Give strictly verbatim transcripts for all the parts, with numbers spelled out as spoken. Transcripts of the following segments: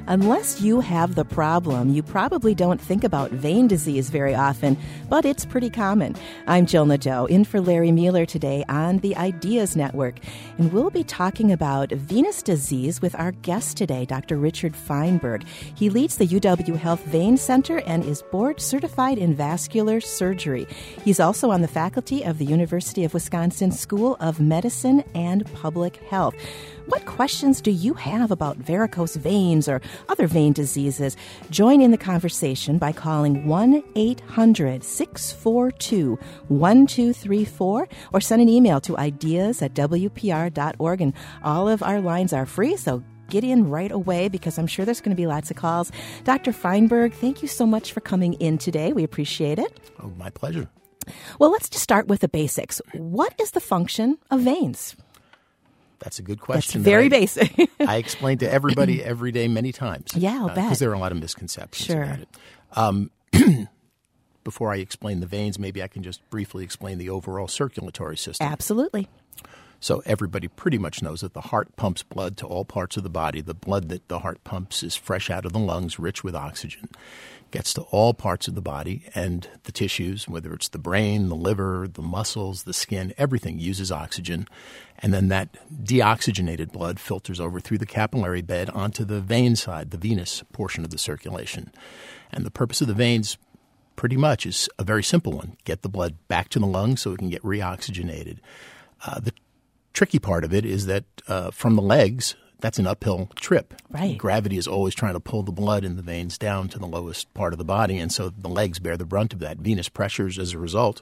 Unless you have the problem, you probably don't think about vein disease very often, but it's pretty common. I'm Jill Nadeau, in for Larry Mueller today on the Ideas Network, and we'll be talking about venous disease with our guest today, Doctor Richard Feinberg. He leads the U W Health Vein Center and is board certified in vascular surgery. He's also on the faculty of the University of Wisconsin School of Medicine and Public Health. What questions do you have about varicose veins or other vein diseases? Join in the conversation by calling one eight hundred six four two one two three four or send an email to ideas at w p r dot org. And all of our lines are free, so get in right away because I'm sure there's going to be lots of calls. Doctor Feinberg, thank you so much for coming in today. We appreciate it. Oh, my pleasure. Well, let's just start with the basics. What is the function of veins? That's a good question. That's very that I, basic. I explain to everybody every day many times. Yeah, I'll bet. Because there are a lot of misconceptions sure. about it. Um, before I explain the veins, maybe I can just briefly explain the overall circulatory system. Absolutely. So everybody pretty much knows that the heart pumps blood to all parts of the body. The blood that the heart pumps is fresh out of the lungs, rich with oxygen. Gets to all parts of the body and the tissues, whether it's the brain, the liver, the muscles, the skin, everything uses oxygen. And then that deoxygenated blood filters over through the capillary bed onto the vein side, the venous portion of the circulation. And the purpose of the veins pretty much is a very simple one. Get the blood back to the lungs so it can get reoxygenated. Uh, the tricky part of it is that uh, from the legs, that's an uphill trip. Right. Gravity is always trying to pull the blood in the veins down to the lowest part of the body, and so the legs bear the brunt of that. Venous pressures, as a result,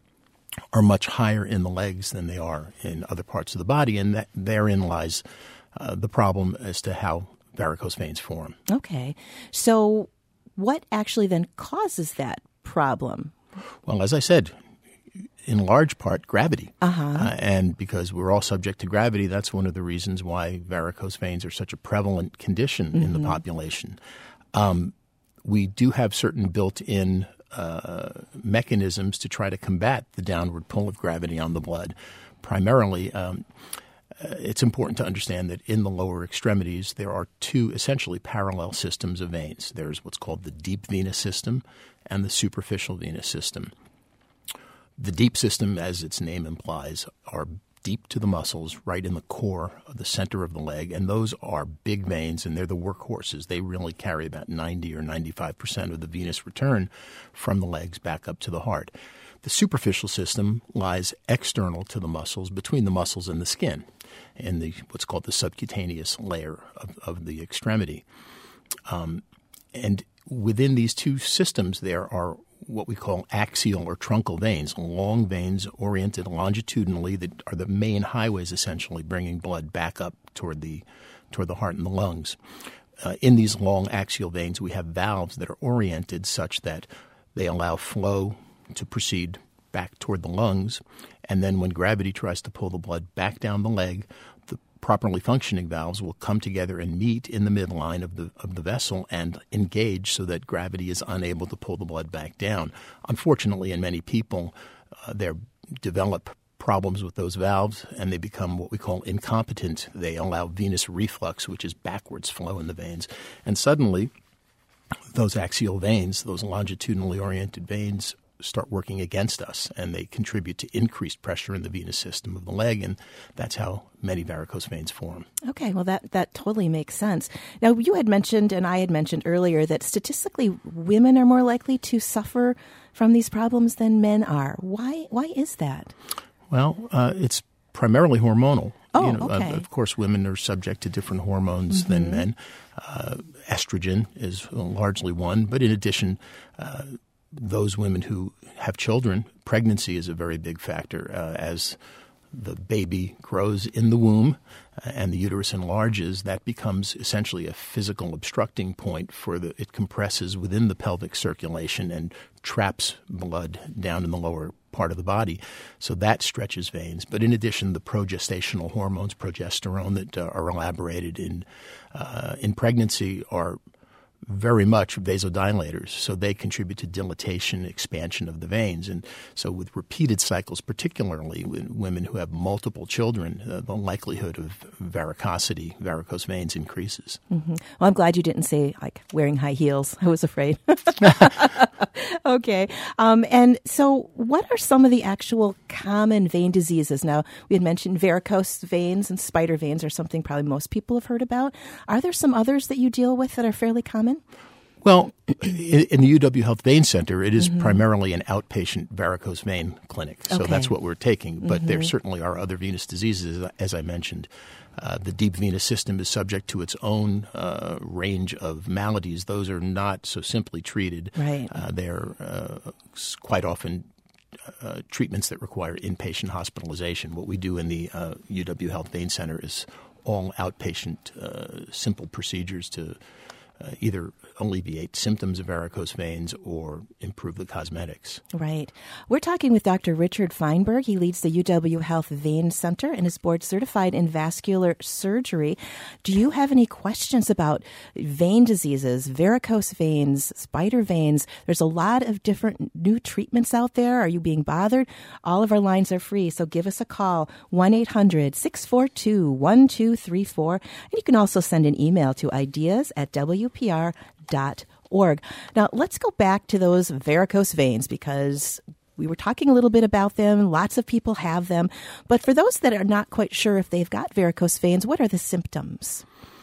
are much higher in the legs than they are in other parts of the body, and that therein lies uh, the problem as to how varicose veins form. Okay. So what actually then causes that problem? Well, as I said, in large part, gravity. Uh-huh. Uh, and because we're all subject to gravity, that's one of the reasons why varicose veins are such a prevalent condition mm-hmm. in the population. Um, we do have certain built-in uh, mechanisms to try to combat the downward pull of gravity on the blood. Primarily, um, uh, it's important to understand that in the lower extremities, there are two essentially parallel systems of veins. There's what's called the deep venous system and the superficial venous system. The deep system, as its name implies, are deep to the muscles, right in the core of the center of the leg, and those are big veins, and they're the workhorses. They really carry about ninety or ninety-five percent of the venous return from the legs back up to the heart. The superficial system lies external to the muscles, between the muscles and the skin, in the what's called the subcutaneous layer of, of the extremity. Um, and within these two systems, there are what we call axial or truncal veins, long veins oriented longitudinally that are the main highways essentially bringing blood back up toward the toward the heart and the lungs. Uh, in these long axial veins, we have valves that are oriented such that they allow flow to proceed back toward the lungs, and then when gravity tries to pull the blood back down the leg, the properly functioning valves will come together and meet in the midline of the of the vessel and engage so that gravity is unable to pull the blood back down. Unfortunately, in many people, uh, they develop problems with those valves and they become what we call incompetent. They allow venous reflux, which is backwards flow in the veins. And suddenly, those axial veins, those longitudinally oriented veins, start working against us, and they contribute to increased pressure in the venous system of the leg, and that's how many varicose veins form. Okay, well, that, that totally makes sense. Now, you had mentioned, and I had mentioned earlier, that statistically women are more likely to suffer from these problems than men are. Why Why is that? Well, uh, it's primarily hormonal. Oh, you know, okay. Of, of course, women are subject to different hormones mm-hmm. than men. Uh, estrogen is largely one, but in addition, uh, those women who have children, pregnancy is a very big factor. Uh, as the baby grows in the womb uh, and the uterus enlarges, that becomes essentially a physical obstructing point for the, it compresses within the pelvic circulation and traps blood down in the lower part of the body. So that stretches veins. But in addition, the progestational hormones, progesterone, that uh, are elaborated in uh, in pregnancy are very much vasodilators, so they contribute to dilatation, expansion of the veins. And so with repeated cycles, particularly with women who have multiple children, uh, the likelihood of varicosity, varicose veins increases. Mm-hmm. Well, I'm glad you didn't say, like, wearing high heels. I was afraid. Okay. Um, and so what are some of the actual common vein diseases? Now, we had mentioned varicose veins and spider veins are something probably most people have heard about. Are there some others that you deal with that are fairly common? Well, in the U W Health Vein Center, it is mm-hmm. primarily an outpatient varicose vein clinic. So okay. that's what we're taking. But mm-hmm. there certainly are other venous diseases, as I mentioned. Uh, the deep venous system is subject to its own uh, range of maladies. Those are not so simply treated. Right. Uh, they're uh, quite often uh, treatments that require inpatient hospitalization. What we do in the uh, U W Health Vein Center is all outpatient, uh, simple procedures to uh, either alleviate symptoms of varicose veins or improve the cosmetics. Right. We're talking with Doctor Richard Feinberg. He leads the U W Health Vein Center and is board certified in vascular surgery. Do you have any questions about vein diseases, varicose veins, spider veins? There's a lot of different new treatments out there. Are you being bothered? All of our lines are free, so give us a call, one eight hundred six four two one two three four. And you can also send an email to ideas at w p r dot org. Now, let's go back to those varicose veins because we were talking a little bit about them. Lots of people have them. But for those that are not quite sure if they've got varicose veins, what are the symptoms?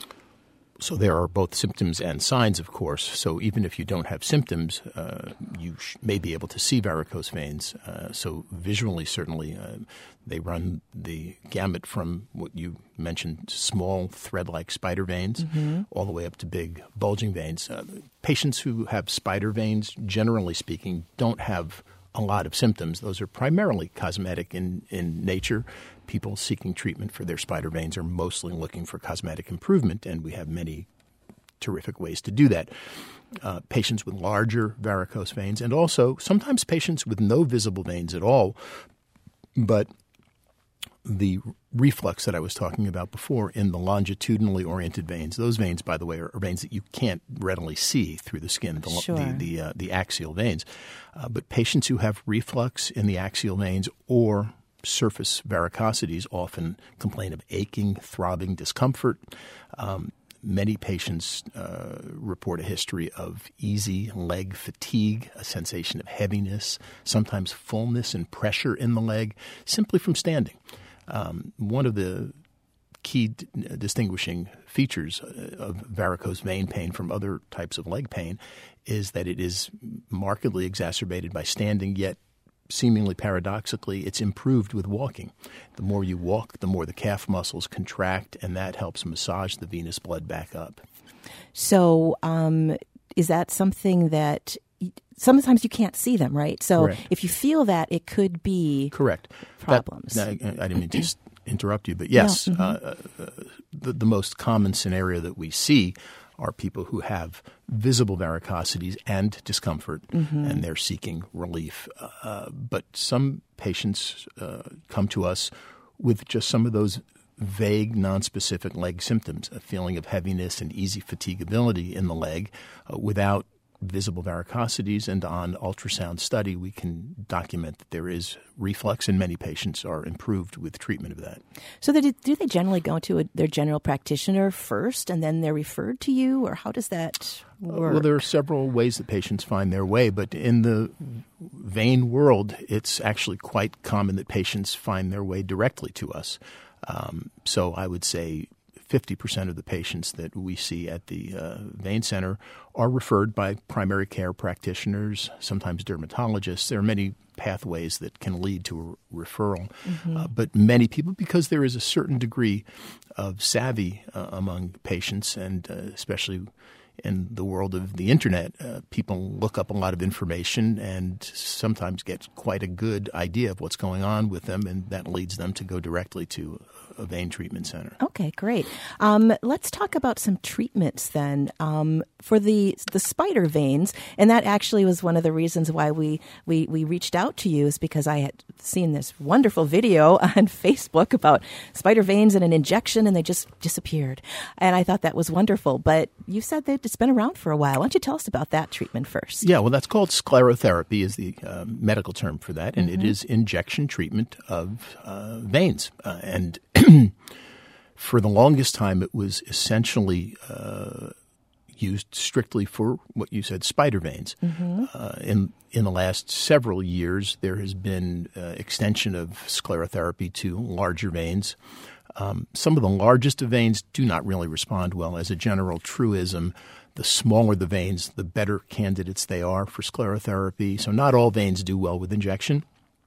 So there are both symptoms and signs, of course. So even if you don't have symptoms, uh, you sh- may be able to see varicose veins. Uh, so visually, certainly, uh, they run the gamut from what you mentioned, small thread-like spider veins, mm-hmm. all the way up to big bulging veins. Uh, patients who have spider veins, generally speaking, don't have a lot of symptoms. Those are primarily cosmetic in, in nature. People seeking treatment for their spider veins are mostly looking for cosmetic improvement, and we have many terrific ways to do that. Uh, patients with larger varicose veins, and also sometimes patients with no visible veins at all, but the reflux that I was talking about before in the longitudinally oriented veins, those veins, by the way, are, are veins that you can't readily see through the skin, the, sure. the, the, uh, the axial veins. Uh, but patients who have reflux in the axial veins or surface varicosities often complain of aching, throbbing, discomfort. Um, many patients uh, report a history of easy leg fatigue, a sensation of heaviness, sometimes fullness and pressure in the leg, simply from standing. Um, one of the key d- distinguishing features of varicose vein pain from other types of leg pain is that it is markedly exacerbated by standing, yet seemingly paradoxically, it's improved with walking. The more you walk, the more the calf muscles contract, and that helps massage the venous blood back up. So um, is that something that sometimes you can't see them, right? So Correct. If you feel that, it could be Correct. problems. That, I, I didn't mean to just interrupt you, but yes, no. mm-hmm. uh, uh, the, the most common scenario that we see are people who have visible varicosities and discomfort, mm-hmm. and they're seeking relief. Uh, but some patients uh, come to us with just some of those vague, nonspecific leg symptoms, a feeling of heaviness and easy fatigability in the leg uh, without visible varicosities, and on ultrasound study, we can document that there is reflux, and many patients are improved with treatment of that. So they, do they generally go to a, their general practitioner first, and then they're referred to you, or how does that work? Uh, well, there are several ways that patients find their way, but in the vein world, it's actually quite common that patients find their way directly to us. Um, so I would say fifty percent of the patients that we see at the uh, vein center are referred by primary care practitioners, sometimes dermatologists. There are many pathways that can lead to a referral. Mm-hmm. Uh, but many people, because there is a certain degree of savvy uh, among patients, and uh, especially in the world of the internet, uh, people look up a lot of information and sometimes get quite a good idea of what's going on with them, and that leads them to go directly to a vein treatment center. Okay, great. Um, let's talk about some treatments then um, for the the spider veins, and that actually was one of the reasons why we, we, we reached out to you, is because I had seen this wonderful video on Facebook about spider veins and an injection, and they just disappeared. And I thought that was wonderful. But you said that it's been around for a while. Why don't you tell us about that treatment first? Yeah, well, that's called sclerotherapy is the uh, medical term for that, and mm-hmm. it is injection treatment of uh, veins. Uh, and for the longest time, it was essentially uh, used strictly for what you said, spider veins. Mm-hmm. Uh, in in the last several years, there has been uh, extension of sclerotherapy to larger veins. Um, some of the largest of veins do not really respond well. As a general truism, the smaller the veins, the better candidates they are for sclerotherapy. So not all veins do well with injection,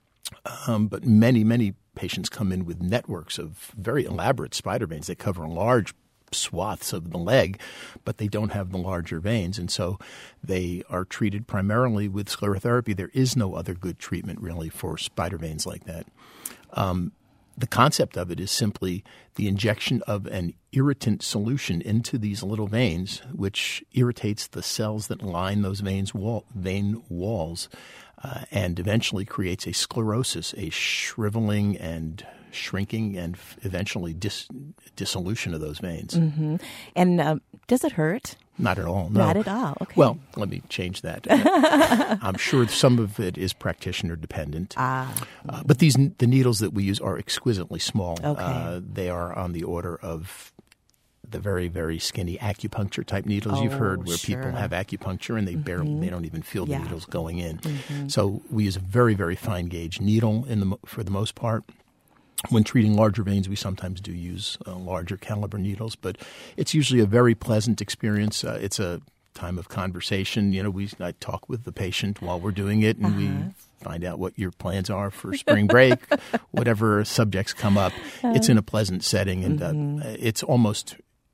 um, but many, many patients come in with networks of very elaborate spider veins. They cover large swaths of the leg, but they don't have the larger veins. And so they are treated primarily with sclerotherapy. There is no other good treatment really for spider veins like that. Um, the concept of it is simply the injection of an irritant solution into these little veins, which irritates the cells that line those veins wall, vein walls uh, and eventually creates a sclerosis, a shriveling and shrinking and f- eventually dis- dissolution of those veins. Mm-hmm. And um, does it hurt? Not at all, no. Not at all, okay. Well, let me change that. Uh, I'm sure some of it is practitioner dependent. Ah. Uh, but these the needles that we use are exquisitely small. Okay. Uh, they are on the order of the very, very skinny acupuncture type needles oh, you've heard where sure. people have acupuncture and they mm-hmm. barely, they don't even feel the yeah. needles going in. Mm-hmm. So we use a very, very fine gauge needle in the for the most part. When treating larger veins, we sometimes do use uh, larger caliber needles, but it's usually a very pleasant experience. Uh, it's a time of conversation. You know, we I talk with the patient while we're doing it, and uh-huh. we find out what your plans are for spring break, whatever subjects come up. Uh, it's in a pleasant setting, and mm-hmm. uh, it's almost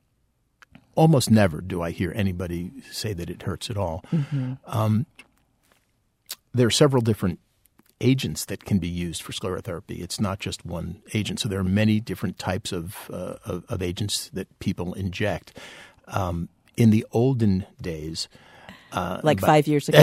almost never do I hear anybody say that it hurts at all. Mm-hmm. Um, there are several different agents that can be used for sclerotherapy. It's not just one agent. So there are many different types of uh, of, of agents that people inject. Um, in the olden days, uh, like but, five years ago.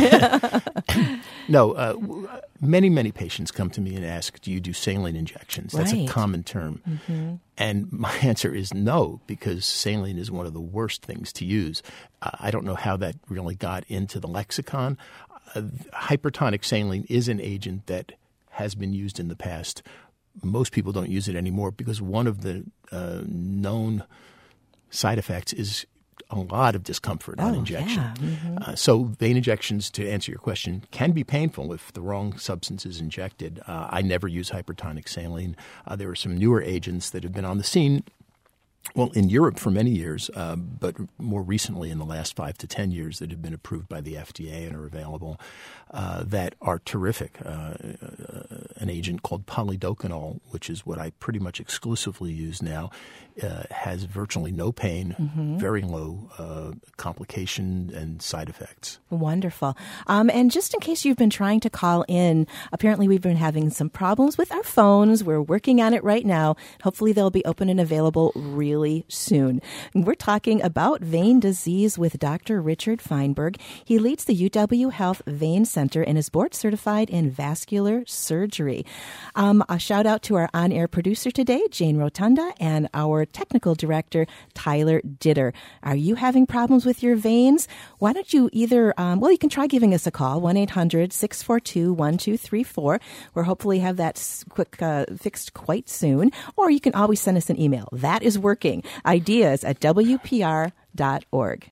no, uh, many many patients come to me and ask, "Do you do saline injections?" That's right. a common term, mm-hmm. and my answer is no, because saline is one of the worst things to use. Uh, I don't know how that really got into the lexicon. Uh, hypertonic saline is an agent that has been used in the past. Most people don't use it anymore because one of the uh, known side effects is a lot of discomfort oh, on injection. Yeah. Mm-hmm. Uh, so vein injections, to answer your question, can be painful if the wrong substance is injected. Uh, I never use hypertonic saline. Uh, there are some newer agents that have been on the scene. Well, in Europe for many years, uh, but more recently in the last five to ten years that have been approved by the F D A and are available uh, that are terrific. Uh, uh, an agent called polydocanol, which is what I pretty much exclusively use now, uh, has virtually no pain, mm-hmm. very low uh, complication and side effects. Wonderful. Um, and just in case you've been trying to call in, apparently we've been having some problems with our phones. We're working on it right now. Hopefully they'll be open and available really soon. We're talking about vein disease with Doctor Richard Feinberg. He leads the U W Health Vein Center and is board certified in vascular surgery. Um, a shout out to our on-air producer today, Jane Rotunda, and our technical director, Tyler Ditter. Are you having problems with your veins? Why don't you either, um, well, you can try giving us a call, one eight hundred six four two one two three four. We'll hopefully have that quick uh, fixed quite soon. Or you can always send us an email. That is working. Ideas at W P R dot org.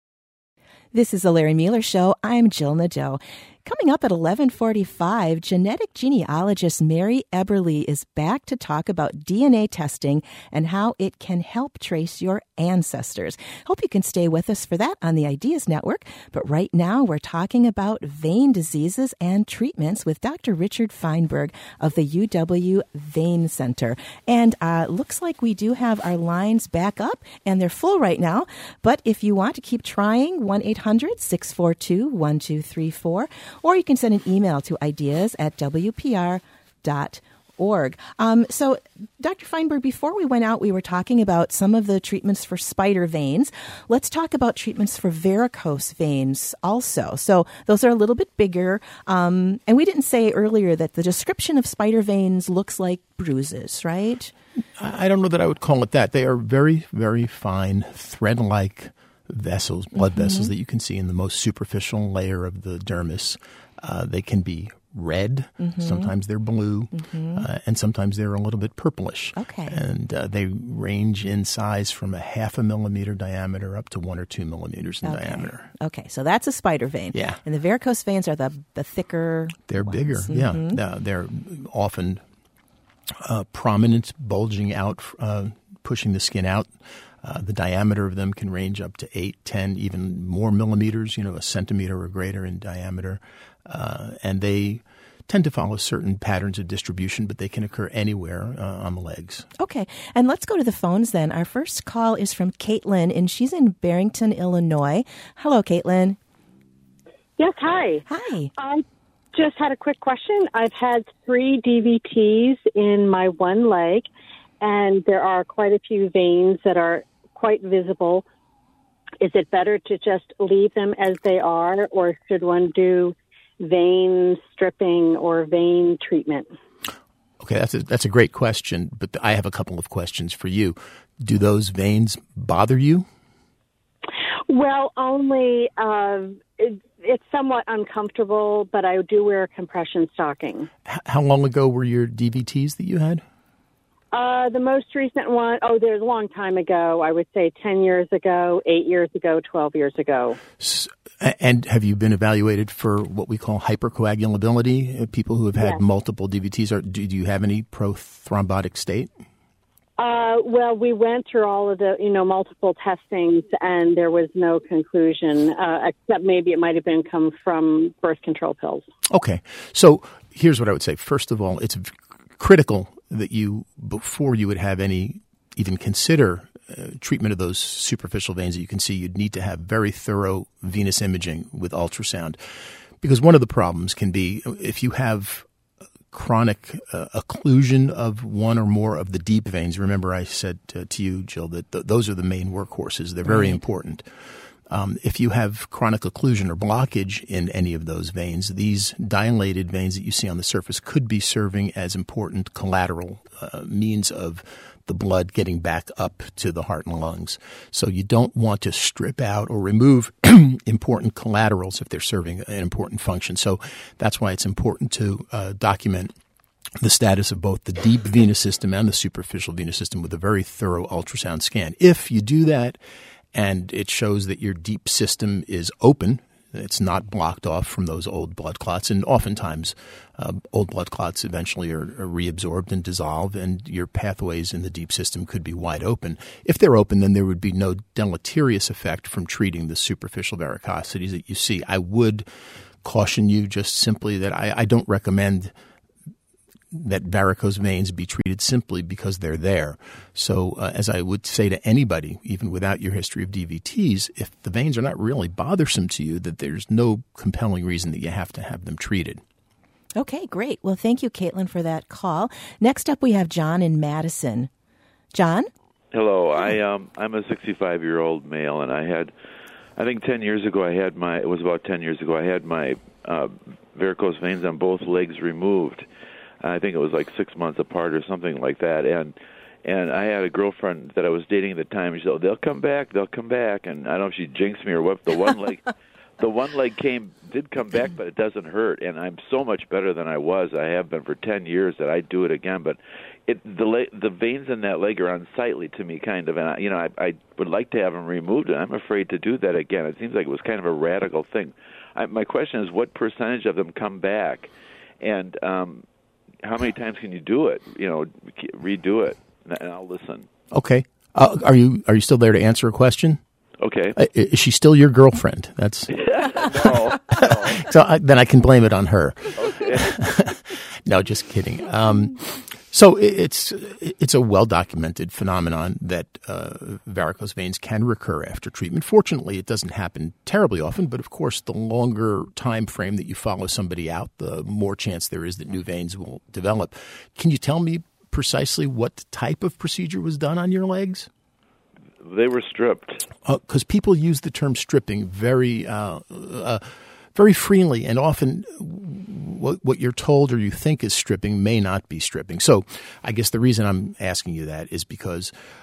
This is the Larry Mueller Show. I'm Jill Nadeau. Coming up at eleven forty-five, genetic genealogist Mary Eberly is back to talk about D N A testing and how it can help trace your ancestors. Hope you can stay with us for that on the Ideas Network. But right now, we're talking about vein diseases and treatments with Doctor Richard Feinberg of the U W Vein Center. And uh, looks like we do have our lines back up, and they're full right now. But if you want to keep trying, one eight hundred six four two one two three four. Or you can send an email to ideas at W P R dot org. Um, so, Doctor Feinberg, before we went out, we were talking about some of the treatments for spider veins. Let's talk about treatments for varicose veins also. So those are a little bit bigger. Um, and we didn't say earlier that the description of spider veins looks like bruises, right? I don't know that I would call it that. They are very, very fine, thread-like vessels, blood mm-hmm. vessels that you can see in the most superficial layer of the dermis. Uh, they can be red, mm-hmm. sometimes they're blue, mm-hmm. uh, and sometimes they're a little bit purplish. Okay. And uh, they range in size from a half a millimeter diameter up to one or two millimeters in okay. diameter. Okay, so that's a spider vein. Yeah. And the varicose veins are the, the thicker They're ones. bigger, mm-hmm. yeah. Uh, they're often uh, prominent, bulging out, uh, pushing the skin out. Uh, the diameter of them can range up to eight, ten, even more millimeters, you know, a centimeter or greater in diameter. Uh, and they tend to follow certain patterns of distribution, but they can occur anywhere uh, on the legs. Okay. And let's go to the phones then. Our first call is from Caitlin, and she's in Barrington, Illinois. Hello, Caitlin. Yes, hi. Hi. I just had a quick question. I've had three D V Ts in my one leg, and there are quite a few veins that are quite visible. Is it better to just leave them as they are, or should one do vein stripping or vein treatment? Okay, that's a, that's a great question, but I have a couple of questions for you. Do those veins bother you? Well, only uh, it, it's somewhat uncomfortable, but I do wear a compression stocking. H- how long ago were your D V Ts that you had? Uh, the most recent one, oh, there's a long time ago. I would say ten years ago, eight years ago, twelve years ago. S- and have you been evaluated for what we call hypercoagulability? Uh, people who have had yes. multiple D V Ts, are, do, do you have any prothrombotic state? Uh, well, we went through all of the, you know, multiple testings, and there was no conclusion, uh, except maybe it might have been come from birth control pills. Okay. So here's what I would say. First of all, it's v- critical that you, before you would have any, even consider uh, treatment of those superficial veins that you can see, you'd need to have very thorough venous imaging with ultrasound. Because one of the problems can be if you have chronic uh, occlusion of one or more of the deep veins. Remember I said to, to you, Jill, that th- those are the main workhorses. They're very right. important. Um, if you have chronic occlusion or blockage in any of those veins, these dilated veins that you see on the surface could be serving as important collateral uh, means of the blood getting back up to the heart and lungs. So you don't want to strip out or remove important collaterals if they're serving an important function. So that's why it's important to uh, document the status of both the deep venous system and the superficial venous system with a very thorough ultrasound scan. If you do that and it shows that your deep system is open, it's not blocked off from those old blood clots, and oftentimes uh, old blood clots eventually are, are reabsorbed and dissolve, and your pathways in the deep system could be wide open. If they're open, then there would be no deleterious effect from treating the superficial varicosities that you see. I would caution you just simply that I, I don't recommend that varicose veins be treated simply because they're there. So uh, as I would say to anybody, even without your history of D V Ts, if the veins are not really bothersome to you, that there's no compelling reason that you have to have them treated. Okay, great. Well, thank you, Caitlin, for that call. Next up, we have John in Madison. John? Hello. I, um, I'm a sixty-five-year-old male, and I had, I think ten years ago, I had my, it was about ten years ago, I had my uh, varicose veins on both legs removed. I think it was like six months apart or something like that. And and I had a girlfriend that I was dating at the time. She said, oh, they'll come back, they'll come back. And I don't know if she jinxed me or what. The one leg, the one leg came, did come back, but it doesn't hurt. And I'm so much better than I was. I have been for ten years that I do it again. But it the le- the veins in that leg are unsightly to me, kind of. And, I, you know, I, I would like to have them removed, and I'm afraid to do that again. It seems like it was kind of a radical thing. I, my question is, what percentage of them come back? And um how many times can you do it? You know, redo it, and I'll listen. Okay. Uh, are you are you still there to answer a question? Okay. Uh, is she still your girlfriend? That's no, no. So I, then I can blame it on her. Okay. No, just kidding. Um, so it's it's a well documented phenomenon that uh, varicose veins can recur after treatment. Fortunately, it doesn't happen terribly often, but of course, the longer time frame that you follow somebody out, the more chance there is that new veins will develop. Can you tell me precisely what type of procedure was done on your legs? They were stripped. Because uh, people use the term stripping very uh, uh, very freely, and often what, what you're told or you think is stripping may not be stripping. So I guess the reason I'm asking you that is because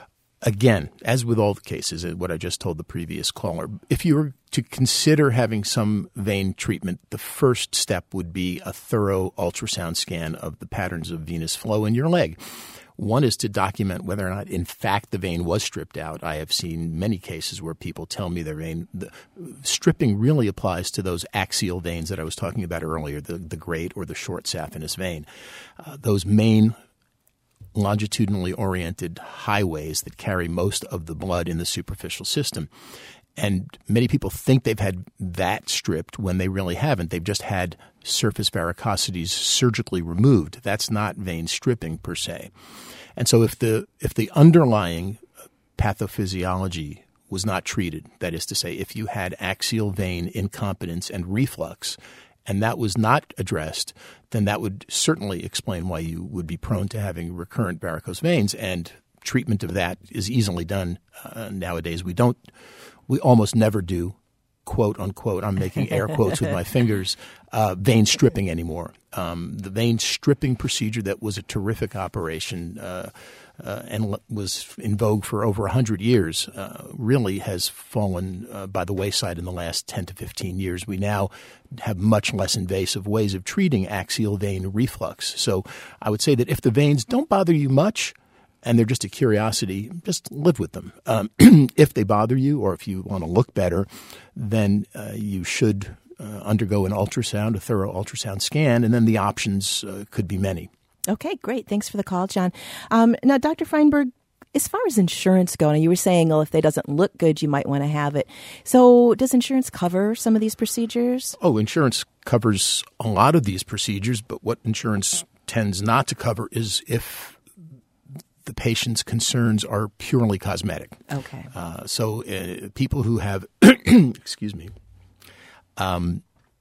again, as with all the cases, what I just told the previous caller, if you were to consider having some vein treatment, the first step would be a thorough ultrasound scan of the patterns of venous flow in your leg. One is to document whether or not, in fact, the vein was stripped out. I have seen many cases where people tell me their vein, the stripping really applies to those axial veins that I was talking about earlier, the, the great or the short saphenous vein. Uh, those main longitudinally oriented highways that carry most of the blood in the superficial system. And many people think they've had that stripped when they really haven't. They've just had surface varicosities surgically removed. That's not vein stripping per se. And so if the if the underlying pathophysiology was not treated, that is to say, if you had axial vein incompetence and reflux, and that was not addressed, then that would certainly explain why you would be prone to having recurrent varicose veins. And treatment of that is easily done uh, nowadays. We don't, we almost never do, quote unquote, I'm making air quotes with my fingers, uh, vein stripping anymore. Um, the vein stripping procedure that was a terrific operation uh, uh, and was in vogue for over one hundred years uh, really has fallen uh, by the wayside in the last ten to fifteen years. We now have much less invasive ways of treating axial vein reflux. So I would say that if the veins don't bother you much and they're just a curiosity, just live with them. Um, if they bother you or if you want to look better, then uh, you should uh, undergo an ultrasound, a thorough ultrasound scan, and then the options uh, could be many. Okay, great. Thanks for the call, John. Um, now, Doctor Feinberg, as far as insurance go, now you were saying, well, if it doesn't look good, you might want to have it. So does insurance cover some of these procedures? Oh, insurance covers a lot of these procedures, but what insurance tends not to cover is if the patient's concerns are purely cosmetic. Okay. Uh, so uh, people who have, excuse me, um,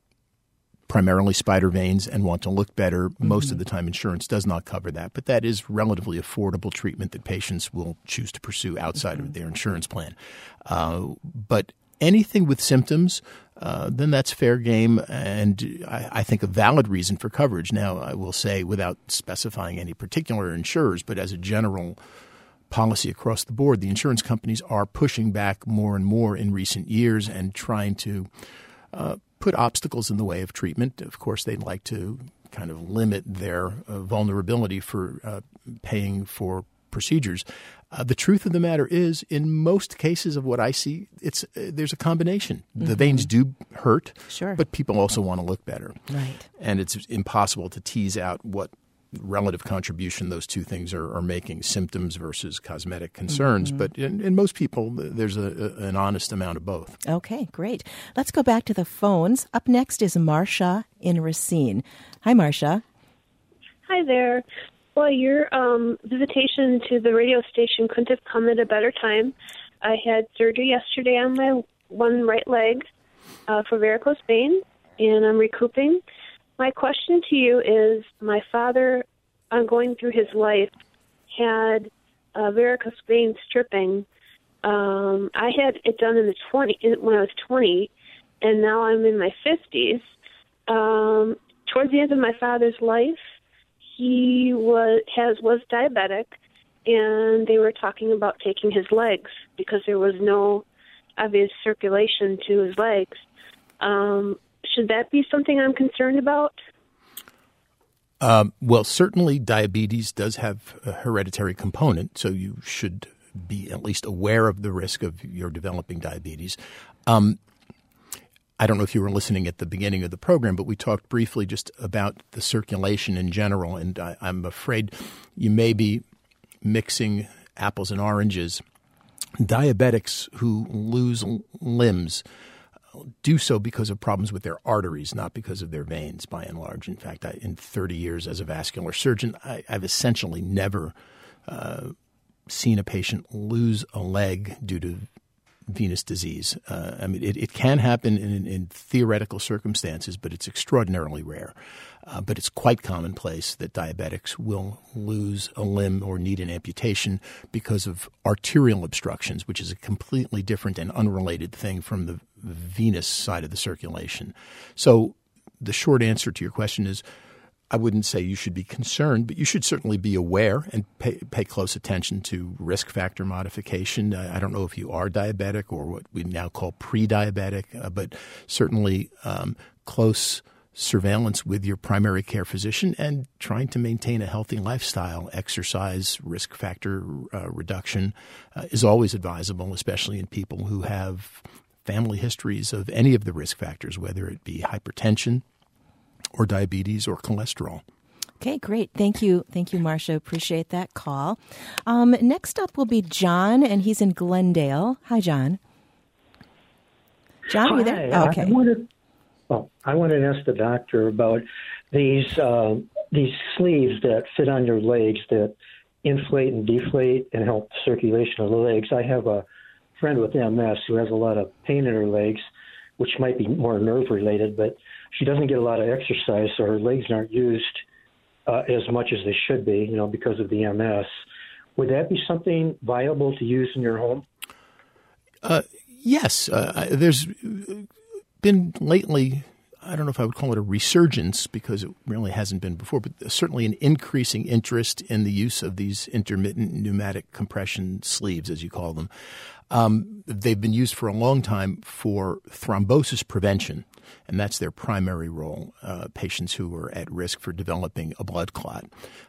primarily spider veins and want to look better, mm-hmm. most of the time insurance does not cover that. But that is relatively affordable treatment that patients will choose to pursue outside mm-hmm. of their insurance plan. Uh, but anything with symptoms, uh, then that's fair game and I, I think a valid reason for coverage. Now, I will say, without specifying any particular insurers, but as a general policy across the board, the insurance companies are pushing back more and more in recent years and trying to uh, put obstacles in the way of treatment. Of course, they'd like to kind of limit their uh, vulnerability for uh, paying for procedures. Uh, the truth of the matter is, in most cases of what I see, it's uh, there's a combination. Mm-hmm. The veins do hurt, sure, but people also want to look better. Right. And it's impossible to tease out what relative contribution those two things are, are making, symptoms versus cosmetic concerns. Mm-hmm. But in, in most people, there's a, a, an honest amount of both. Okay, great. Let's go back to the phones. Up next is Marcia in Racine. Hi, Marcia. Hi there. Well, your um, visitation to the radio station couldn't have come at a better time. I had surgery yesterday on my one right leg uh, for varicose vein, and I'm recouping. My question to you is, my father, on going through his life, had uh, varicose vein stripping. Um, I had it done in the twenty when I was twenty, and now I'm in my fifties. Um, towards the end of my father's life, he was has was diabetic, and they were talking about taking his legs because there was no obvious circulation to his legs. Um, should that be something I'm concerned about? Um, well, certainly diabetes does have a hereditary component, so you should be at least aware of the risk of your developing diabetes. Um, I don't know if you were listening at the beginning of the program, but we talked briefly just about the circulation in general, and I, I'm afraid you may be mixing apples and oranges. Diabetics who lose limbs do so because of problems with their arteries, not because of their veins, by and large. In fact, I, in thirty years as a vascular surgeon, I, I've essentially never uh, seen a patient lose a leg due to venous disease. Uh, I mean, it, it can happen in, in theoretical circumstances, but it's extraordinarily rare. Uh, but it's quite commonplace that diabetics will lose a limb or need an amputation because of arterial obstructions, which is a completely different and unrelated thing from the venous side of the circulation. So the short answer to your question is, I wouldn't say you should be concerned, but you should certainly be aware and pay, pay close attention to risk factor modification. I don't know if you are diabetic or what we now call pre-diabetic, uh, but certainly um, close surveillance with your primary care physician and trying to maintain a healthy lifestyle. Exercise, risk factor uh, reduction uh, is always advisable, especially in people who have family histories of any of the risk factors, whether it be hypertension or diabetes or cholesterol. Okay, great. Thank you. Thank you, Marcia. Appreciate that call. Um, next up will be John, and he's in Glendale. Hi, John. John, are you there? Hi. Okay. I wanted, well, I wanted to ask the doctor about these uh, these sleeves that fit on your legs that inflate and deflate and help circulation of the legs. I have a friend with M S who has a lot of pain in her legs, which might be more nerve-related, but she doesn't get a lot of exercise, so her legs aren't used uh, as much as they should be, you know, because of the M S. Would that be something viable to use in your home? Uh, yes. Uh, there's been lately, I don't know if I would call it a resurgence because it really hasn't been before, but certainly an increasing interest in the use of these intermittent pneumatic compression sleeves, as you call them. Um, they've been used for a long time for thrombosis prevention, and that's their primary role. Uh, patients who are at risk for developing a blood clot,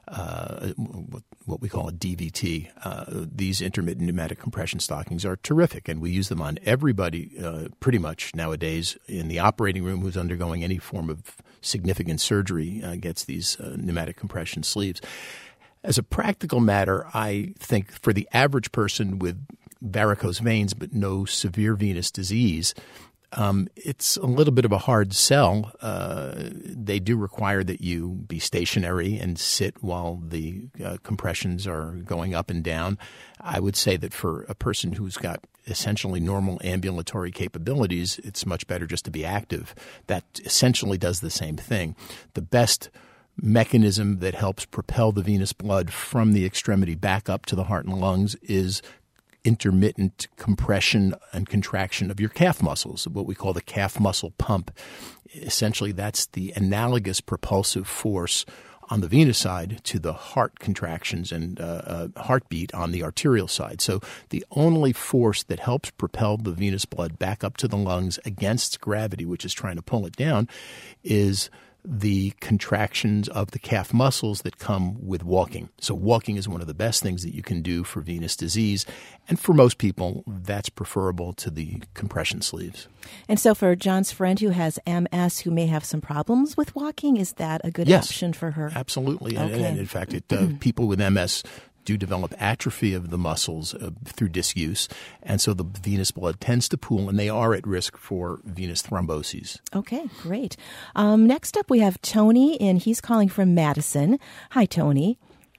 uh, what we call a D V T. Uh, these intermittent pneumatic compression stockings are terrific, and we use them on everybody uh, pretty much nowadays in the operating room who's undergoing any form of significant surgery uh, gets these uh, pneumatic compression sleeves. As a practical matter, I think for the average person with varicose veins but no severe venous disease, um, it's a little bit of a hard sell. Uh, they do require that you be stationary and sit while the uh, compressions are going up and down. I would say that for a person who's got essentially normal ambulatory capabilities, it's much better just to be active. That essentially does the same thing. The best mechanism that helps propel the venous blood from the extremity back up to the heart and lungs is intermittent compression and contraction of your calf muscles, what we call the calf muscle pump. Essentially, that's the analogous propulsive force on the venous side to the heart contractions and uh, uh, heartbeat on the arterial side. So the only force that helps propel the venous blood back up to the lungs against gravity, which is trying to pull it down, is the contractions of the calf muscles that come with walking. So walking is one of the best things that you can do for venous disease. And for most people, that's preferable to the compression sleeves. And so for John's friend who has M S, who may have some problems with walking, is that a good yes, option for her? Absolutely. Okay. And, and in fact, it, uh, people with M S do develop atrophy of the muscles uh, through disuse, and so the venous blood tends to pool, and they are at risk for venous thromboses. Okay, great. Um, next up, we have Tony, and he's calling from Madison. Hi, Tony.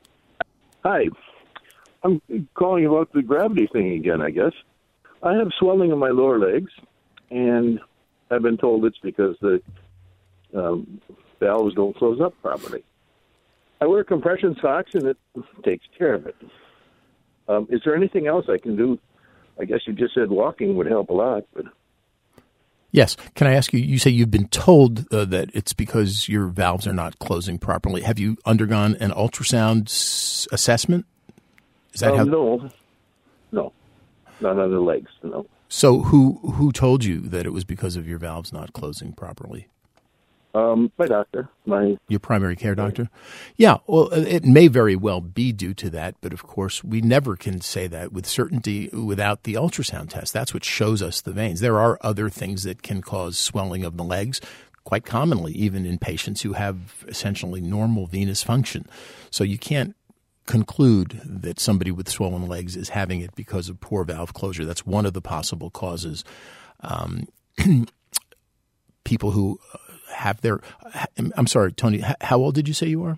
Hi. I'm calling about the gravity thing again, I guess. I have swelling in my lower legs, and I've been told it's because the um, valves don't close up properly. I wear compression socks, and it takes care of it. Um, is there anything else I can do? I guess you just said walking would help a lot. But yes. Can I ask you, you say you've been told uh, that it's because your valves are not closing properly. Have you undergone an ultrasound s- assessment? Is that um, how? No. No. Not on the legs, no. So who who told you that it was because of your valves not closing properly? Um, my doctor, my your primary care doctor. Yeah, well, it may very well be due to that, but of course, we never can say that with certainty without the ultrasound test. That's what shows us the veins. There are other things that can cause swelling of the legs, quite commonly, even in patients who have essentially normal venous function. So you can't conclude that somebody with swollen legs is having it because of poor valve closure. That's one of the possible causes. Um, people who have their, I'm sorry, Tony, how old did you say you are?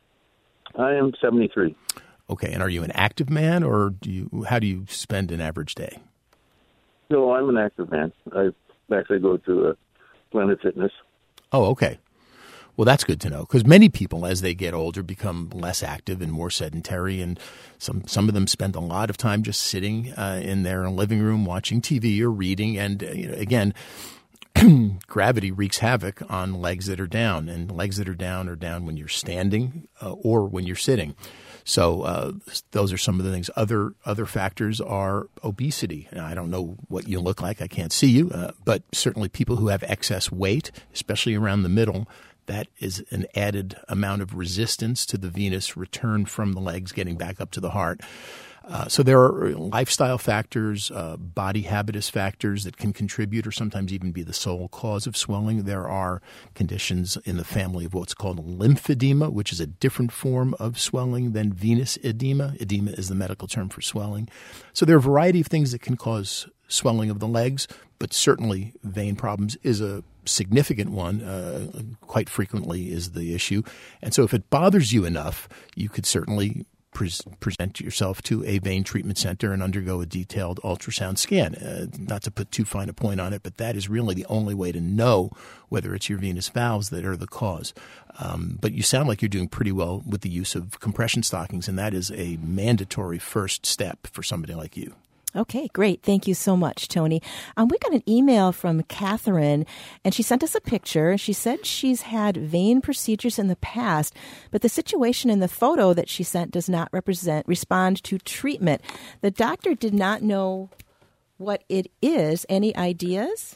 I am seventy-three. Okay, and are you an active man, or do you? How do you spend an average day? No, I'm an active man. I actually go to uh, Planet Fitness. Oh, okay. Well, that's good to know, because many people, as they get older, become less active and more sedentary, and some some of them spend a lot of time just sitting uh, in their living room watching T V or reading. And uh, you know, again, gravity wreaks havoc on legs that are down, and legs that are down are down when you're standing uh, or when you're sitting. So uh, those are some of the things. Other other factors are obesity. Now, I don't know what you look like. I can't see you. Uh, but certainly people who have excess weight, especially around the middle, that is an added amount of resistance to the venous return from the legs getting back up to the heart. Uh, so there are lifestyle factors, uh, body habitus factors that can contribute or sometimes even be the sole cause of swelling. There are conditions in the family of what's called lymphedema, which is a different form of swelling than venous edema. Edema is the medical term for swelling. So there are a variety of things that can cause swelling of the legs, but certainly vein problems is a significant one, uh, quite frequently is the issue. And so if it bothers you enough, you could certainly Pre- present yourself to a vein treatment center and undergo a detailed ultrasound scan. Uh, not to put too fine a point on it, but that is really the only way to know whether it's your venous valves that are the cause. Um, but you sound like you're doing pretty well with the use of compression stockings, and that is a mandatory first step for somebody like you. Okay, great. Thank you so much, Tony. Um, we got an email from Catherine, and she sent us a picture. She said she's had vein procedures in the past, but the situation in the photo that she sent does not represent respond to treatment. The doctor did not know what it is. Any ideas?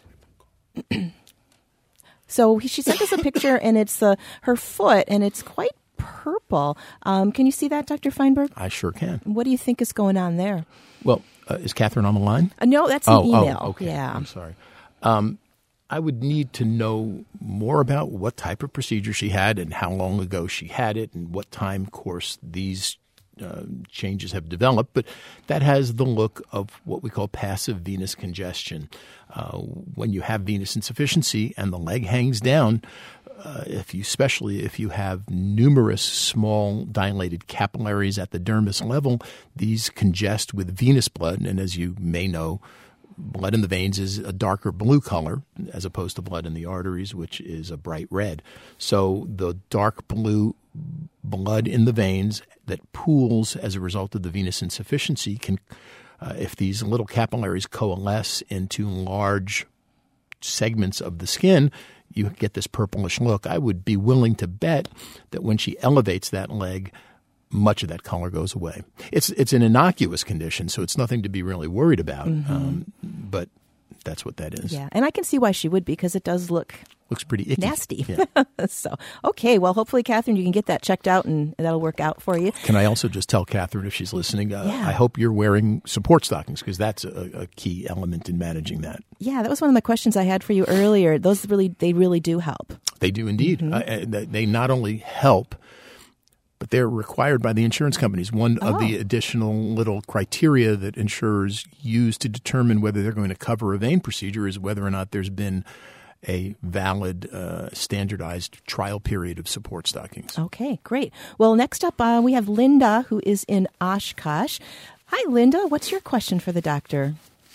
So she sent us a picture, and it's uh, her foot, and it's quite purple. Um, can you see that, Doctor Feinberg? I sure can. What do you think is going on there? Well, uh, is Catherine on the line? Uh, no, that's an oh, email. Oh, okay. Yeah. I'm sorry. Um, I would need to know more about what type of procedure she had and how long ago she had it and what time course these uh, changes have developed. But that has the look of what we call passive venous congestion. Uh, when you have venous insufficiency and the leg hangs down, Uh, if you, especially if you have numerous small dilated capillaries at the dermis level, these congest with venous blood. And as you may know, blood in the veins is a darker blue color as opposed to blood in the arteries, which is a bright red. So the dark blue blood in the veins that pools as a result of the venous insufficiency can, uh, if these little capillaries coalesce into large segments of the skin, you get this purplish look. I would be willing to bet that when she elevates that leg, much of that color goes away. It's it's an innocuous condition, so it's nothing to be really worried about. Mm-hmm. Um, but that's what that is. Yeah, and I can see why she would, because it does look looks pretty icky. Nasty. Yeah. So, okay, well, hopefully, Catherine, you can get that checked out, and that'll work out for you. Can I also just tell Catherine, if she's listening, uh, yeah. I hope you're wearing support stockings, because that's a, a key element in managing that. Yeah, that was one of the questions I had for you earlier. Those really, they really do help. They do indeed. Mm-hmm. Uh, they not only help, but they're required by the insurance companies. One oh. of the additional little criteria that insurers use to determine whether they're going to cover a vein procedure is whether or not there's been a valid, uh, standardized trial period of support stockings. Okay, great. Well, next up, uh, we have Linda, who is in Oshkosh. Hi, Linda. What's your question for the doctor?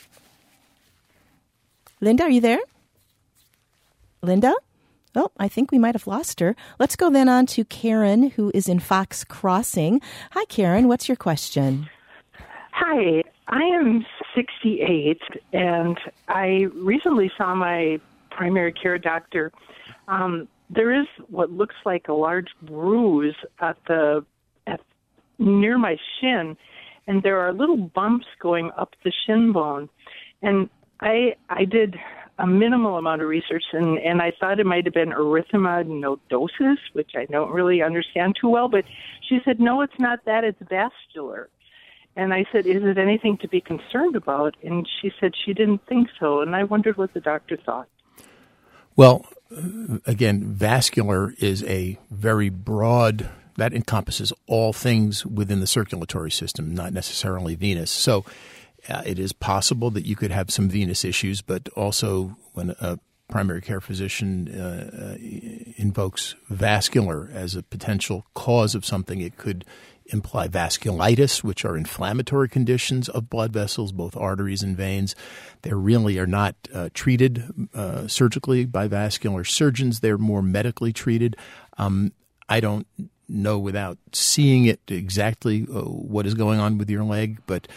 Linda, are you there? Linda? Oh, I think we might have lost her. Let's go then on to Karen, who is in Fox Crossing. Hi, Karen. What's your question? Hi. I am sixty-eight, and I recently saw my primary care doctor. Um, there is what looks like a large bruise at the at near my shin, and there are little bumps going up the shin bone. And I I did a minimal amount of research, and, and I thought it might have been erythema nodosus, which I don't really understand too well. But she said, no, it's not that. It's vascular. And I said, is it anything to be concerned about? And she said she didn't think so. And I wondered what the doctor thought. Well, again, vascular is a very broad, that encompasses all things within the circulatory system, not necessarily venous. So uh, it is possible that you could have some venous issues, but also when a primary care physician uh, uh, invokes vascular as a potential cause of something, it could imply vasculitis, which are inflammatory conditions of blood vessels, both arteries and veins. They really are not uh, treated uh, surgically by vascular surgeons. They're more medically treated. Um, I don't know without seeing it exactly uh, what is going on with your leg, but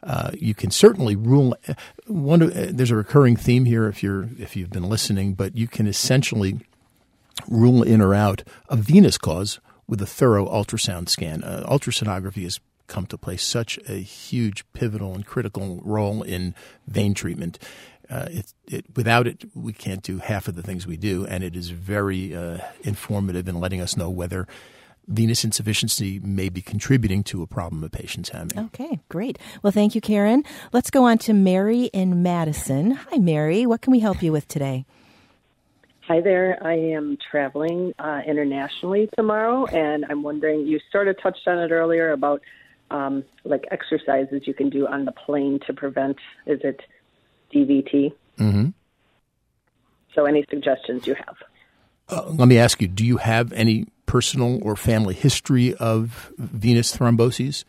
Uh, you can certainly rule. One, uh, there's a recurring theme here if you're if you've been listening, but you can essentially rule in or out a venous cause with a thorough ultrasound scan. Uh, ultrasonography has come to play such a huge, pivotal, and critical role in vein treatment. Uh, it, it, without it, we can't do half of the things we do, and it is very uh, informative in letting us know whether venous insufficiency may be contributing to a problem a patient's having. Okay, great. Well, thank you, Karen. Let's go on to Mary in Madison. Hi, Mary. What can we help you with today? Hi there. I am traveling uh, internationally tomorrow, and I'm wondering, you sort of touched on it earlier about um, like exercises you can do on the plane to prevent, is it D V T? Mm-hmm. So any suggestions you have? Uh, let me ask you, do you have any personal or family history of venous thromboses?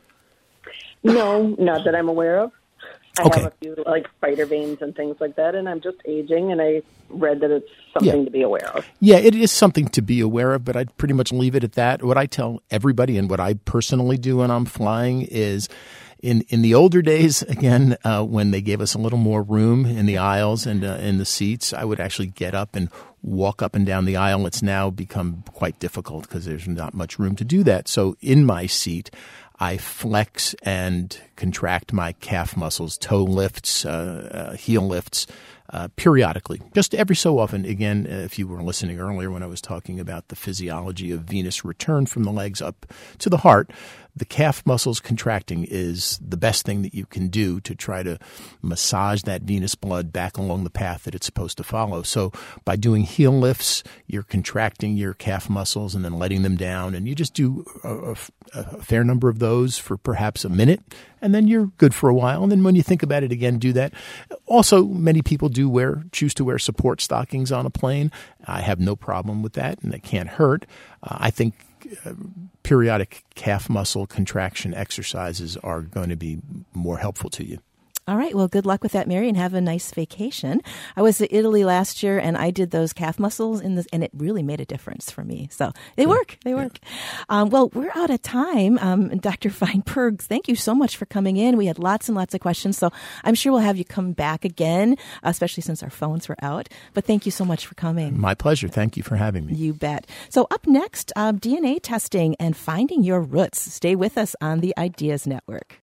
No, not that I'm aware of. I Okay. have a few like spider veins and things like that, and I'm just aging, and I read that it's something Yeah. to be aware of. Yeah, it is something to be aware of, but I'd pretty much leave it at that. What I tell everybody and what I personally do when I'm flying is in, in the older days, again, uh, when they gave us a little more room in the aisles and uh, in the seats, I would actually get up and walk up and down the aisle. It's now become quite difficult because there's not much room to do that. So in my seat, I flex and contract my calf muscles, toe lifts, uh, uh, heel lifts, uh, periodically, just every so often. Again, uh, if you were listening earlier when I was talking about the physiology of venous return from the legs up to the heart, the calf muscles contracting is the best thing that you can do to try to massage that venous blood back along the path that it's supposed to follow. So by doing heel lifts, you're contracting your calf muscles and then letting them down. And you just do a, a, a fair number of those for perhaps a minute, and then you're good for a while. And then when you think about it again, do that. Also, many people do wear, choose to wear support stockings on a plane. I have no problem with that, and it can't hurt. Uh, I think uh, periodic calf muscle contraction exercises are going to be more helpful to you. All right. Well, good luck with that, Mary, and have a nice vacation. I was to Italy last year, and I did those calf muscles, in the, and it really made a difference for me. So they work. They work. Yeah. Um, well, we're out of time. Um, Doctor Feinberg, thank you so much for coming in. We had lots and lots of questions, so I'm sure we'll have you come back again, especially since our phones were out. But thank you so much for coming. My pleasure. Thank you for having me. You bet. So up next, um, D N A testing and finding your roots. Stay with us on the Ideas Network.